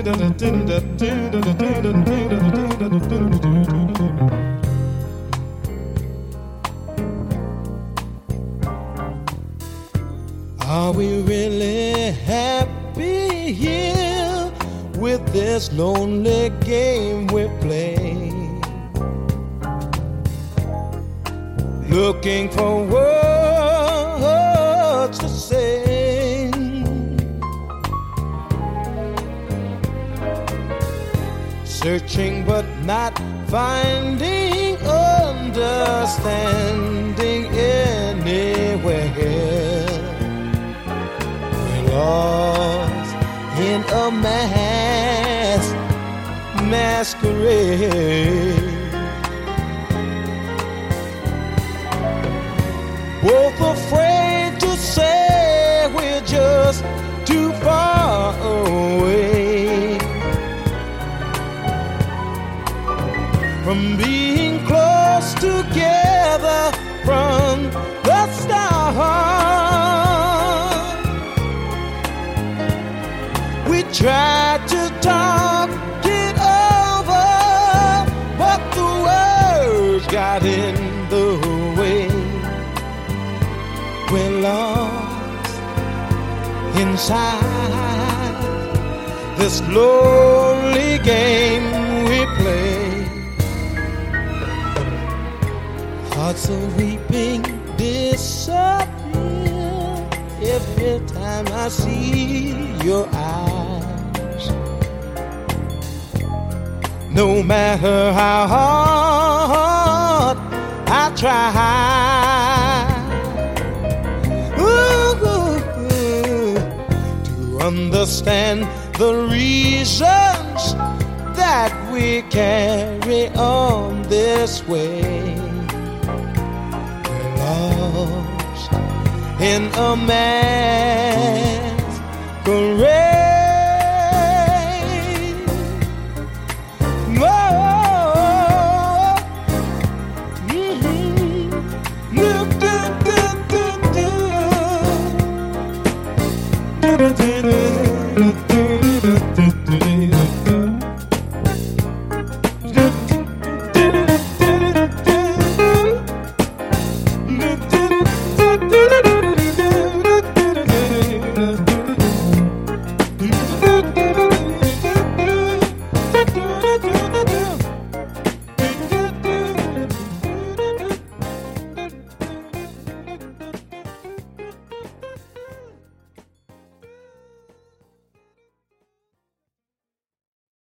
Are we really happy here with this lonely game we play? Looking for words to say, searching but not finding understanding anywhere. We're lost in a masquerade, both afraid to say we're just too far away from being close together from the start. We tried to talk it over, but the words got in the way. We're lost inside this lonely game we play. Hearts are weeping disappear every time I see your eyes. No matter how hard I try to understand the reasons that we carry on this way. We're lost in a masquerade. Do